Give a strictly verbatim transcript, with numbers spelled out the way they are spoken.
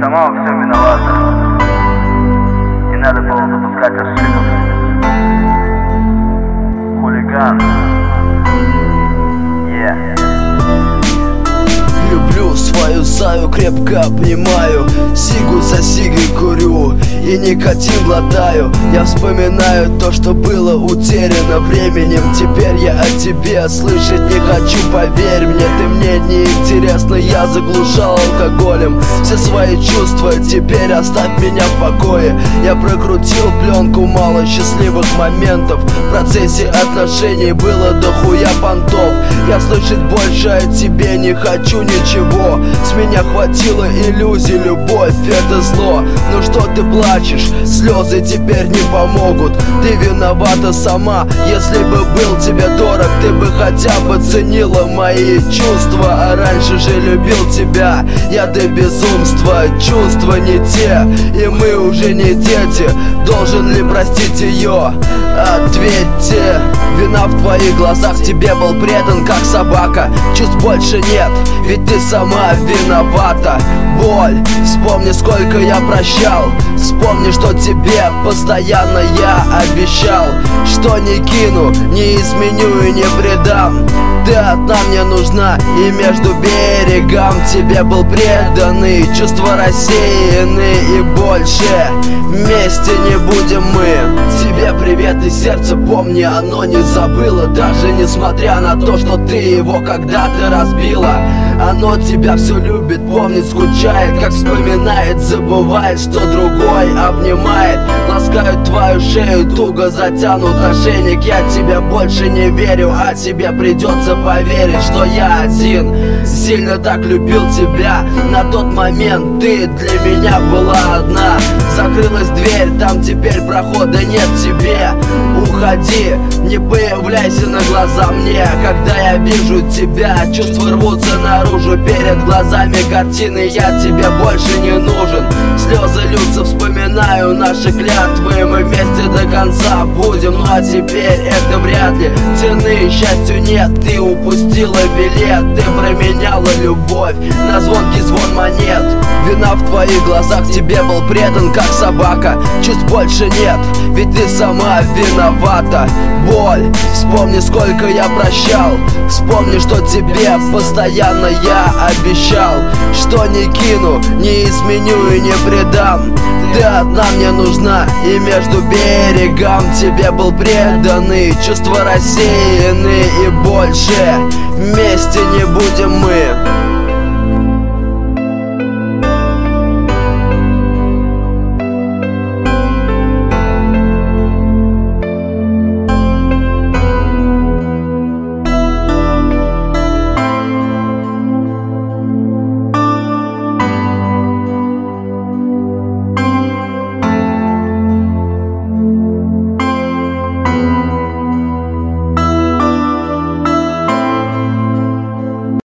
сама во всем виновата. Не надо было допускать ошибок. Хулиган. Yeah. Люблю свою Заю, крепко обнимаю, сигу за сигой курю и никотин глотаю. Я вспоминаю то, что было утеряно временем. Теперь я о тебе слышать не хочу, поверь мне. Ты мне не интересна, я заглушал алкоголем все свои чувства, теперь оставь меня в покое. Я прокрутил пленку мало счастливых моментов. В процессе отношений было дохуя понтов. Я слышать больше о тебе не хочу ничего. С меня хватило иллюзий, любовь это зло. Ну что ты плачешь, слезы теперь не помогут. Ты виновата сама, если бы был тебе дорог, ты бы хотя бы ценила мои чувства. А раньше же любил тебя я до безумства. Чувства не те, и мы уже не дети. Должен ли простить ее? Ответьте. Вина в твоих глазах, тебе был предан как собака. Чувств больше нет, ведь ты сама виновата. Боль, вспомни, сколько я прощал. Вспомни, что тебе постоянно я обещал, что не кину, не изменю и не предам. Ты одна мне нужна, и между берегом тебе был преданный. Чувства рассеяны, и больше вместе не будем мы. Тебе привет и сердце, помни, оно не забыло. Даже несмотря на то, что ты его когда-то разбила. Оно тебя все любит, помнит, скучает, как вспоминает, забывает, что другой обнимает. Ласкают твою шею, туго затянут ошейник. Я тебе больше не верю, а тебе придется поверить, что я один сильно так любил тебя. На тот момент ты для меня была одна. Закрылась дверь, там теперь прохода нет тебе. Уходи, не появляйся на глаза мне. Когда я вижу тебя, чувства рвутся наружу. Перед глазами картины, я тебе больше не нужен. Слезы льются, вспоминаю наши клятвы. Мы вместе до конца будем, ну а теперь это вряд ли. Цены счастью нет, ты упустила билет. Ты променяла любовь на звонкий звон монет. Вина в твоих глазах, тебе был предан как собака. Чувств больше нет, ведь ты сама виновата. Боль, вспомни, сколько я прощал. Вспомни, что тебе постоянно я обещал, что не кину, не изменю и не предам. Ты одна мне нужна, и между берегом тебе был преданный. Чувства рассеяны, и больше вместе не будем мы.